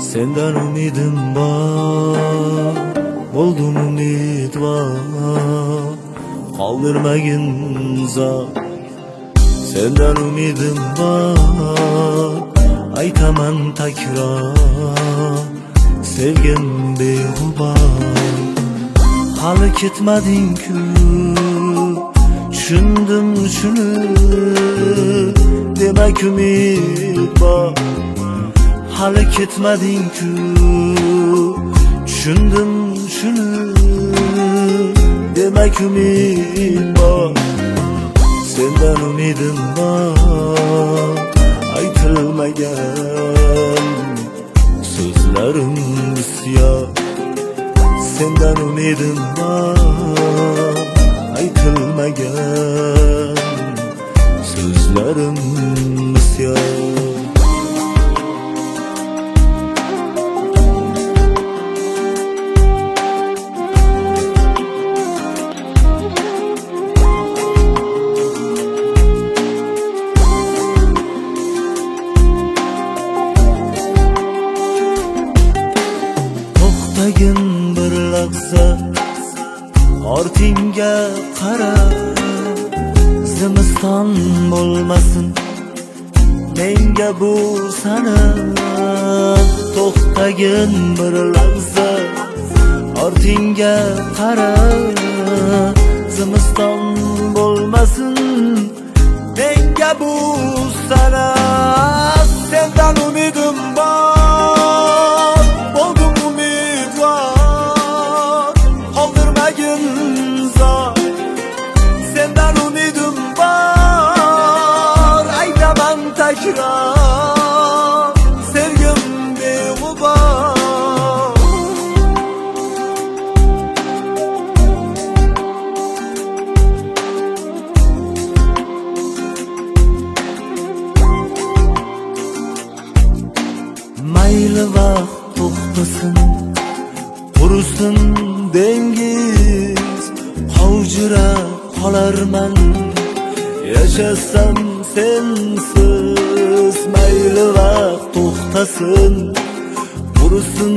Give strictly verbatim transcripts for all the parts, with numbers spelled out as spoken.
Sendan umidim bor, bo'ldum umidvor, qoldirmagin zot. Sendan umidim bor, aytaman takror, sevgim beg'ubor. Hali ketmading-ku, tushundim shuni, demak umid bor. Hali ketmading-ku, tushundim shuni, demak umid bor. Sendan umidim bor, aytilmagan so'zlarim bisyor. Sendan umidim bor, aytilmagan so'zlarim bisyor. To'xtagin bir lahza, ortingga qara, zimiston bo'lmasin menga bu sana. To'xtagin bir lahza, ortingga qara, zimiston bo'lmasin menga bu sana. Sendan umidim bor, bo'ldum umidvor, qoldirmagin zot. Sendan umidim bor, aytaman takror, sevgim beg'ubor. Mayli vaqt to'xtasin, qurisin dengiz, qovjirab qolarman yashasam sensiz. Mayli vaqt to'xtasin, qurisin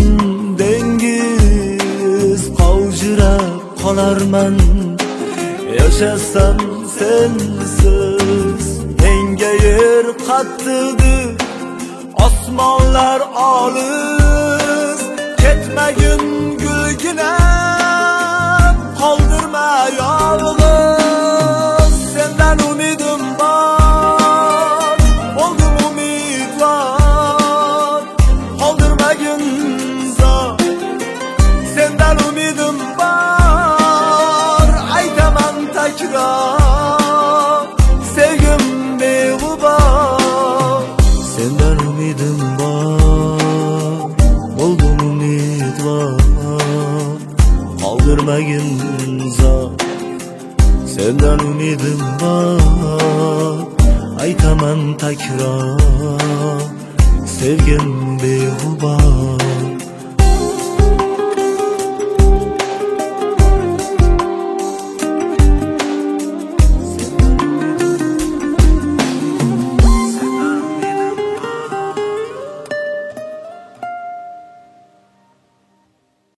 dengiz, qovjirab qolarman yashasam sensiz. Menga yer qattiqdir, osmonlar olis, ketmagin gulgina, qoldirma yolg'iz. Sendan umidim bor, bo'ldum umidvor, qoldirmagin zot. Sendan umidim bor, aytaman takror, sevgim beg'ubor. Sendan umidim bor, bo'ldum umidvor, qoldirmagin zot. Sendan umidim bor, aytaman takror, sevgim beg'ubor.